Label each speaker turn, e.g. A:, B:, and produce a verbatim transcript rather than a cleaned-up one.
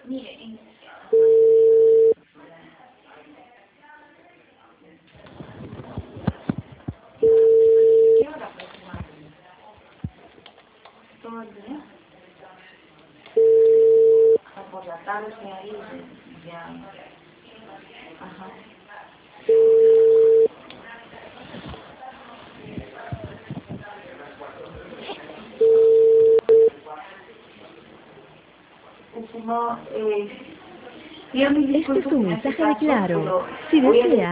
A: Mire, en... ¿Qué hora aproximadamente? ¿Todo el día? O por la tarde ahí ya... Ajá. No, eh, dígame,
B: Este es
A: disculpe
B: un
A: en este
B: mensaje de
A: caso,
B: Claro.
A: pero
B: Si
A: voy a
B: desea